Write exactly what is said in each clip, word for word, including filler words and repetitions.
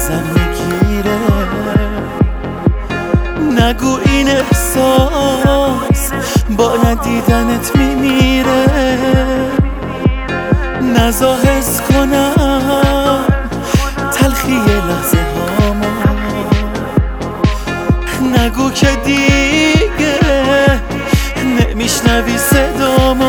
ازم میگیره. نگو این احساس با ندیدنت میمیره. نزا حس کنم تلخی لحظه هامو. نگو که دیگه نمیشنوی صدامو.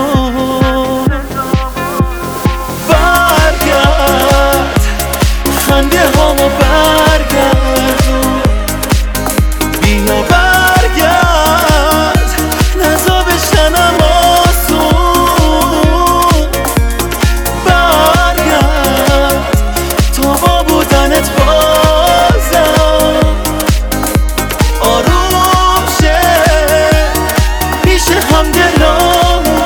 برگرد خنده هامو برگردون. بیا برگرد نزا بشنم آسون. برگرد تا با بودنت بازم آروم شه پیش همدلامون.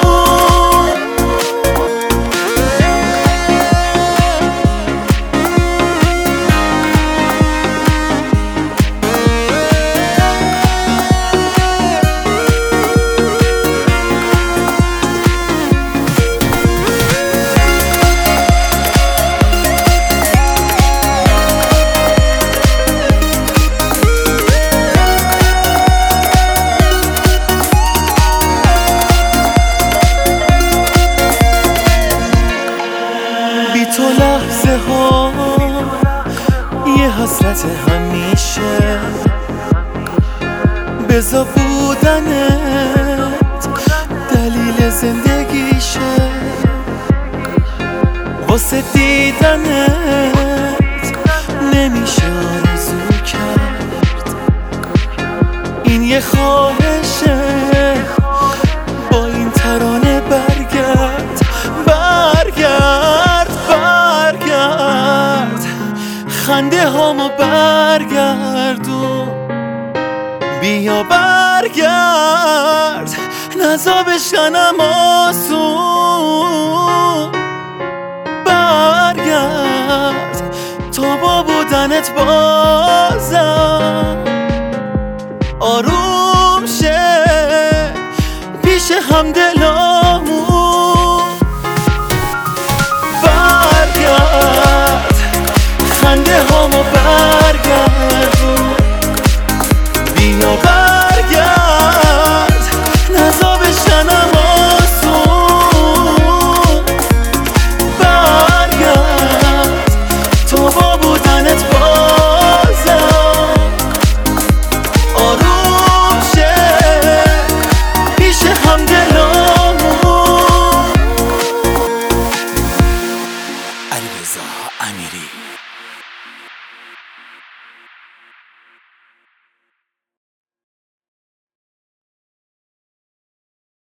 تو لحظه ها یه حسرت همیشه. بزا بودنت دلیل زندگیشه. واسه دیدنت نمیشه آرزو کرد. این یه خواهشه با این ترانه برگرد. برگرد خنده هامو برگردون. بیا برگرد نزا بشنم آسون. برگرد تا با بودنت بازم آروم شه پیش همدلامون. برگرد خنده هامو برگردون. بیا برگرد نزا بشنم آسون. برگرد تا با بودنت بازم آروم شه پیش همدلامون. علیرضا امیری.